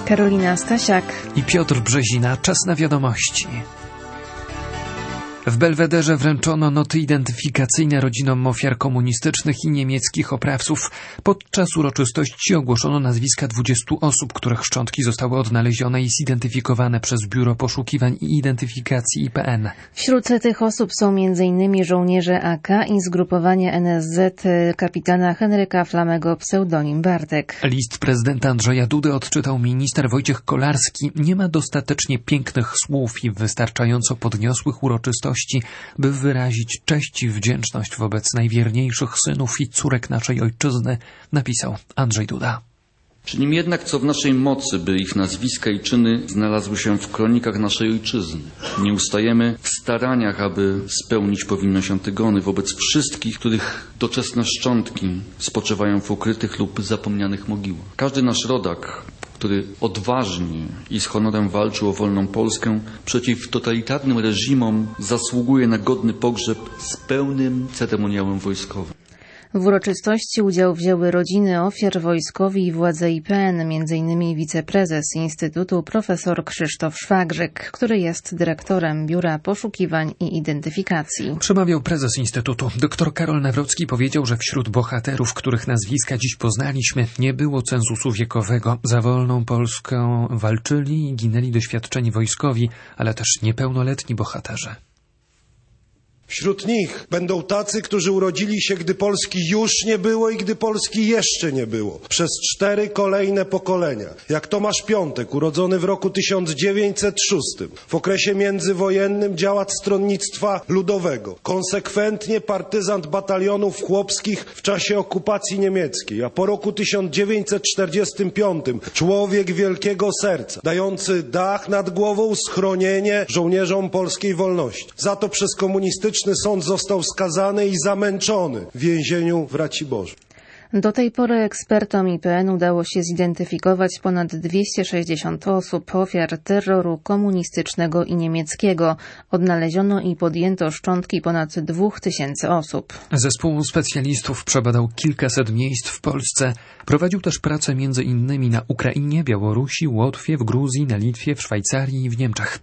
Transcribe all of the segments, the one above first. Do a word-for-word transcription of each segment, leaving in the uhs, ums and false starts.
Karolina Stasiak i Piotr Brzezina. Czas na wiadomości. W Belwederze wręczono noty identyfikacyjne rodzinom ofiar komunistycznych i niemieckich oprawców. Podczas uroczystości ogłoszono nazwiska dwudziestu osób, których szczątki zostały odnalezione i zidentyfikowane przez Biuro Poszukiwań i Identyfikacji I P N. Wśród tych osób są między innymi żołnierze A K i zgrupowania N S Z kapitana Henryka Flamego, pseudonim Bartek. List prezydenta Andrzeja Dudy odczytał minister Wojciech Kolarski. Nie ma dostatecznie pięknych słów i wystarczająco podniosłych uroczystości, by wyrazić cześć i wdzięczność wobec najwierniejszych synów i córek naszej ojczyzny, napisał Andrzej Duda. Czynimy jednak co w naszej mocy, by ich nazwiska i czyny znalazły się w kronikach naszej ojczyzny. Nie ustajemy w staraniach, aby spełnić powinność Antygony wobec wszystkich, których doczesne szczątki spoczywają w ukrytych lub zapomnianych mogiłach. Każdy nasz rodak, który odważnie i z honorem walczył o wolną Polskę przeciw totalitarnym reżimom, zasługuje na godny pogrzeb z pełnym ceremoniałem wojskowym. W uroczystości udział wzięły rodziny ofiar, wojskowi i władze I P N, między innymi wiceprezes Instytutu profesor Krzysztof Szwagrzyk, który jest dyrektorem Biura Poszukiwań i Identyfikacji. Przemawiał prezes Instytutu. Dr Karol Nawrocki powiedział, że wśród bohaterów, których nazwiska dziś poznaliśmy, nie było cenzusu wiekowego. Za wolną Polskę walczyli i ginęli doświadczeni wojskowi, ale też niepełnoletni bohaterzy. Wśród nich będą tacy, którzy urodzili się, gdy Polski już nie było i gdy Polski jeszcze nie było. Przez cztery kolejne pokolenia. Jak Tomasz Piątek, urodzony w roku tysiąc dziewięćset szóstym, w okresie międzywojennym działacz stronnictwa ludowego. Konsekwentnie partyzant batalionów chłopskich w czasie okupacji niemieckiej. A po roku tysiąc dziewięćset czterdziestym piątym człowiek wielkiego serca, dający dach nad głową, schronienie żołnierzom polskiej wolności. Za to przez komunistyczny sąd został skazany i zamęczony w więzieniu w Raciborzu. Do tej pory ekspertom I P N udało się zidentyfikować ponad dwieście sześćdziesiąt osób, ofiar terroru komunistycznego i niemieckiego. Odnaleziono i podjęto szczątki ponad dwóch tysięcy osób. Zespół specjalistów przebadał kilkaset miejsc w Polsce. Prowadził też pracę między innymi na Ukrainie, Białorusi, Łotwie, w Gruzji, na Litwie, w Szwajcarii i w Niemczech.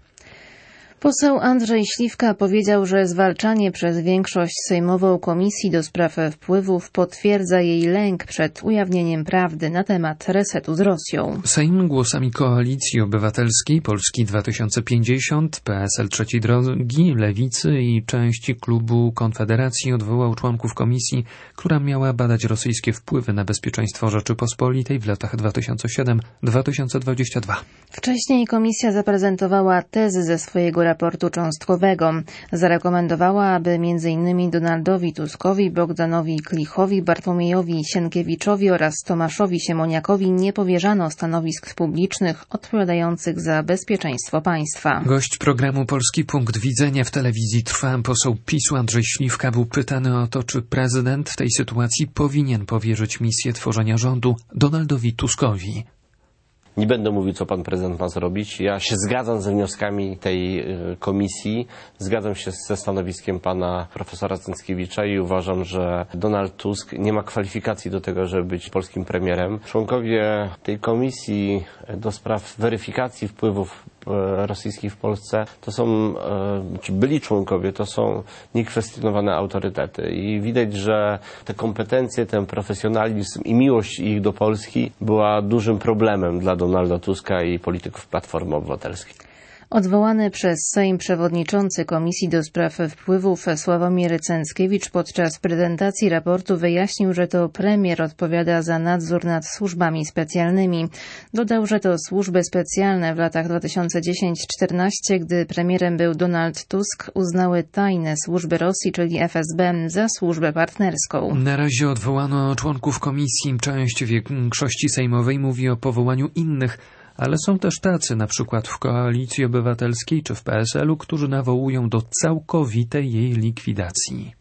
Poseł Andrzej Śliwka powiedział, że zwalczanie przez większość sejmową Komisji do Spraw Wpływów potwierdza jej lęk przed ujawnieniem prawdy na temat resetu z Rosją. Sejm głosami Koalicji Obywatelskiej, Polski dwa tysiące pięćdziesiąt, P S L Trzeciej Drogi, Lewicy i części klubu Konfederacji odwołał członków komisji, która miała badać rosyjskie wpływy na bezpieczeństwo Rzeczypospolitej w latach dwa tysiące siódmym do dwa tysiące dwudziestego drugiego. Wcześniej komisja zaprezentowała tezy ze swojego raportu cząstkowego. Zarekomendowała, aby między innymi Donaldowi Tuskowi, Bogdanowi Klichowi, Bartłomiejowi Sienkiewiczowi oraz Tomaszowi Siemoniakowi nie powierzano stanowisk publicznych odpowiadających za bezpieczeństwo państwa. Gość programu Polski Punkt Widzenia w telewizji Trwa, poseł PiS-u Andrzej Śliwka, był pytany o to, czy prezydent w tej sytuacji powinien powierzyć misję tworzenia rządu Donaldowi Tuskowi. Nie będę mówił, co pan prezydent ma zrobić. Ja się zgadzam ze wnioskami tej y, komisji, zgadzam się ze stanowiskiem pana profesora Cęckiewicza i uważam, że Donald Tusk nie ma kwalifikacji do tego, żeby być polskim premierem. Członkowie tej komisji do spraw weryfikacji wpływów rosyjskich w Polsce to są, czy byli członkowie, to są niekwestionowane autorytety i widać, że te kompetencje, ten profesjonalizm i miłość ich do Polski była dużym problemem dla Donalda Tuska i polityków Platformy Obywatelskiej. Odwołany przez Sejm przewodniczący Komisji do Spraw Wpływów Sławomir Cęckiewicz podczas prezentacji raportu wyjaśnił, że to premier odpowiada za nadzór nad służbami specjalnymi. Dodał, że to służby specjalne w latach dwa tysiące dziesiątym do czternastego, gdy premierem był Donald Tusk, uznały tajne służby Rosji, czyli F S B, za służbę partnerską. Na razie odwołano członków komisji. Część większości sejmowej mówi o powołaniu innych, ale są też tacy, na przykład w Koalicji Obywatelskiej czy w P S L-u, którzy nawołują do całkowitej jej likwidacji.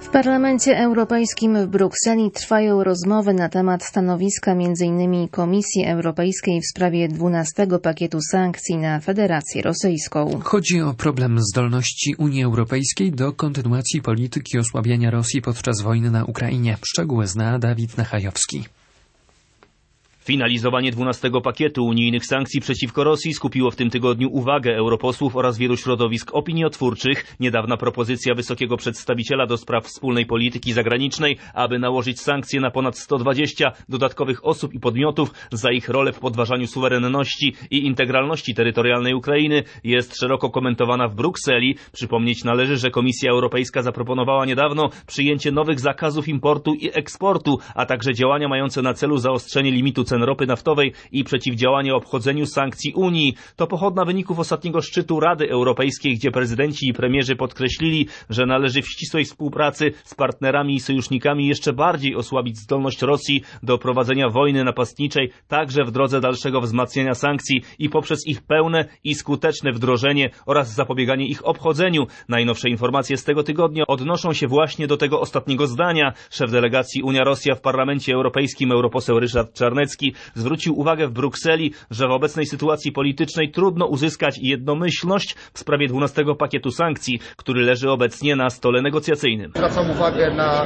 W Parlamencie Europejskim w Brukseli trwają rozmowy na temat stanowiska między innymi Komisji Europejskiej w sprawie dwunastego pakietu sankcji na Federację Rosyjską. Chodzi o problem zdolności Unii Europejskiej do kontynuacji polityki osłabiania Rosji podczas wojny na Ukrainie. Szczegóły zna Dawid Nachajowski. Finalizowanie dwunastego pakietu unijnych sankcji przeciwko Rosji skupiło w tym tygodniu uwagę europosłów oraz wielu środowisk opiniotwórczych. Niedawna propozycja wysokiego przedstawiciela do spraw wspólnej polityki zagranicznej, aby nałożyć sankcje na ponad sto dwadzieścia dodatkowych osób i podmiotów za ich rolę w podważaniu suwerenności i integralności terytorialnej Ukrainy, jest szeroko komentowana w Brukseli. Przypomnieć należy, że Komisja Europejska zaproponowała niedawno przyjęcie nowych zakazów importu i eksportu, a także działania mające na celu zaostrzenie limitu cen ropy naftowej i przeciwdziałanie obchodzeniu sankcji Unii. To pochodna wyników ostatniego szczytu Rady Europejskiej, gdzie prezydenci i premierzy podkreślili, że należy w ścisłej współpracy z partnerami i sojusznikami jeszcze bardziej osłabić zdolność Rosji do prowadzenia wojny napastniczej, także w drodze dalszego wzmacniania sankcji i poprzez ich pełne i skuteczne wdrożenie oraz zapobieganie ich obchodzeniu. Najnowsze informacje z tego tygodnia odnoszą się właśnie do tego ostatniego zdania. Szef delegacji Unia-Rosja w Parlamencie Europejskim, europoseł Ryszard Czarnecki, zwrócił uwagę w Brukseli, że w obecnej sytuacji politycznej trudno uzyskać jednomyślność w sprawie dwunastego pakietu sankcji, który leży obecnie na stole negocjacyjnym. Zwracam uwagę na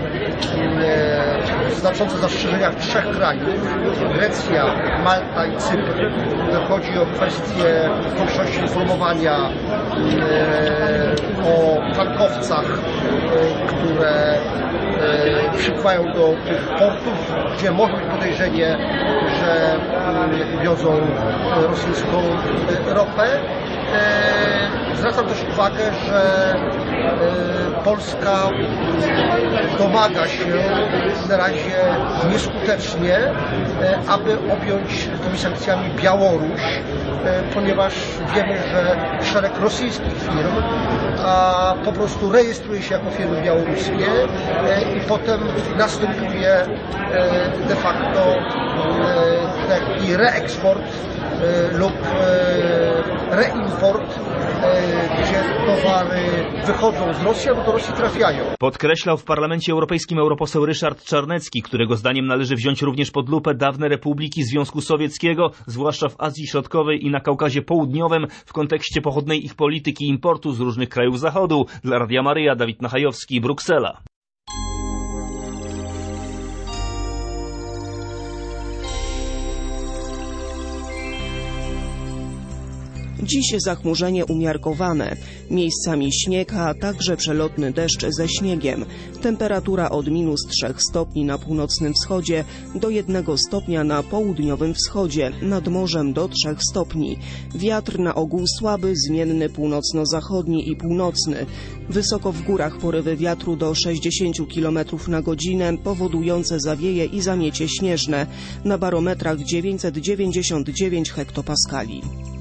e, znaczące zastrzeżenia trzech krajów: Grecja, Malta i Cypr. Chodzi o kwestię konieczności informowania e, o tankowcach, e, które e, przypływają do tych portów, gdzie może być podejrzenie, że wiozą rosyjską ropę. Zwracam też uwagę, że Polska domaga się na razie nieskutecznie, aby objąć tymi sankcjami Białoruś, ponieważ wiemy, że szereg rosyjskich firm a po prostu rejestruje się jako firmy białoruskie i potem następuje de facto taki reeksport lub reimport, gdzie towary wychodzą z Rosji albo do Rosji trafiają. Podkreślał w Parlamencie Europejskim europoseł Ryszard Czarnecki, którego zdaniem należy wziąć również pod lupę dawne republiki Związku Sowieckiego, zwłaszcza w Azji Środkowej i na Kaukazie Południowym, w kontekście pochodnej ich polityki importu z różnych krajów Zachodu. Dla Radia Maryja, Dawid Nachajowski, Bruksela. Dziś zachmurzenie umiarkowane, miejscami śnieg, a także przelotny deszcz ze śniegiem. Temperatura od minus trzech stopni na północnym wschodzie do jednego stopnia na południowym wschodzie, nad morzem do trzech stopni. Wiatr na ogół słaby, zmienny północno-zachodni i północny. Wysoko w górach porywy wiatru do sześćdziesiąt kilometrów na godzinę, powodujące zawieje i zamiecie śnieżne. Na barometrach dziewięćset dziewięćdziesiąt dziewięć hektopaskali.